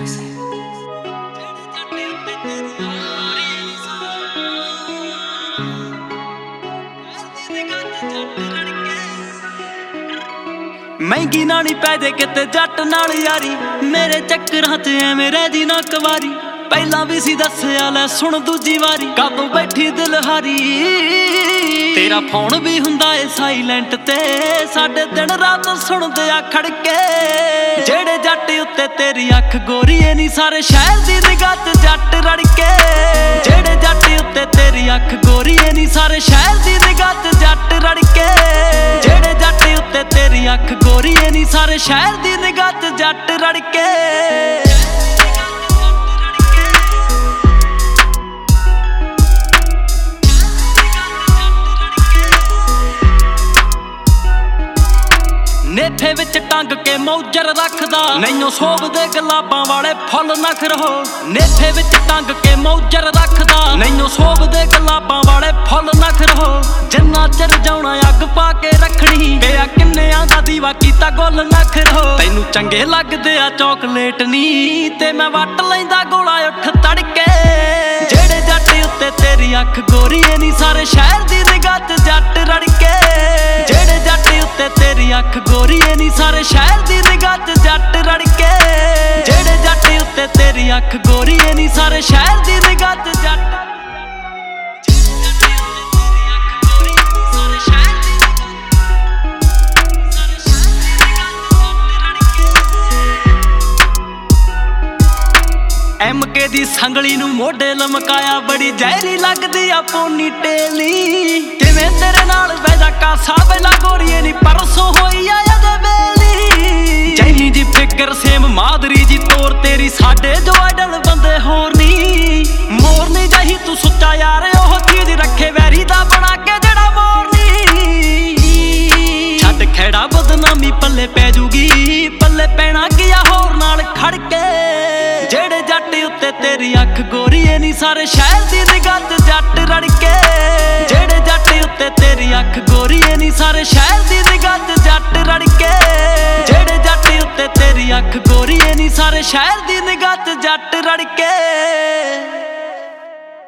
महंगी ना नी पै दे किते जट नाल यारी, मेरे चक्करां च ऐवें रैदी ना कवारी। पहला भी सी दस्सिया लै सुन दूजी वारी, कादों बैठी दिलहारी। तेरा फोन भी हुंदा ए साइलेंट ते, साडे दिन रात सुनदे आ खड़के। जेड़े जट उत्ते तेरी अख गोरी ए नी, सारे शहर दी निगाह च जट रड़के। जेड़े जट उत्ते तेरी अख गोरी ए नी, सारे शहर दी निगाह च जट रड़के। जेड़े जट उत्ते तेरी अख गोरी ए नी, सारे शहर दी निगाह च जट रड़के। नेठे विच टंग के मौजर रखदा, नैनों सोभदे गुलाबां वाले फुल नख रहो। नेठे विच टंग के मौजर रखदा, नैनों सोभदे गुलाबां वाले फुल नख रहो। जिन्ना चिर जाउणा अग पा के रखनी, पिया किन्नेआं दा दीवा कीता गुल नख रहो। तैनूं चंगे लगदे आ चॉकलेट नी, ते मैं वट लैंदा गोला उठ तड़के। जेड़े जट उत्ते तेरी अख गोरी ए नी, सारे शहर दी निगाह च जट रड़के। जेड़े जट उत्ते तेरी अख गोरी ए नी, सारे शहर दी निगाह च जट रड़के। जेड़े जट उत्ते तेरी अख गोरी ए नी, सारे शहर दी निगाह च जट। MK दी संगली नूं मोढे लमकाया, बड़ी जहरी लगदी आ पोनी टेली। किवें तेरे नाल बैजा कासा बेला गोरी ए नी, परसों होई आ दे बेली। जही जी फिकर सेम मादरी जी तोर, तेरी साडे जो आइडल बंदे होर नी। मोरनी जही तू सुच्चा यार, ओह चीज रखे वैरी दा बना के जेड़ा मोरनी। छड्ड खैड़ा बदनामी पल्ले पै जूगी, पल्ले पैना किया होर नाल खड़के। जेड़े जट उत्ते तेरी अख गोरी ए नी, सारे शहर दी निगाह च जट रड़के। जेड़े जट उत्ते तेरी अख गोरी ए नी, सारे शहर दी निगाह च जट रड़के। जेड़े जट उत्ते तेरी अख गोरी ए नी, सारे शहर दी निगाह च जट रड़के।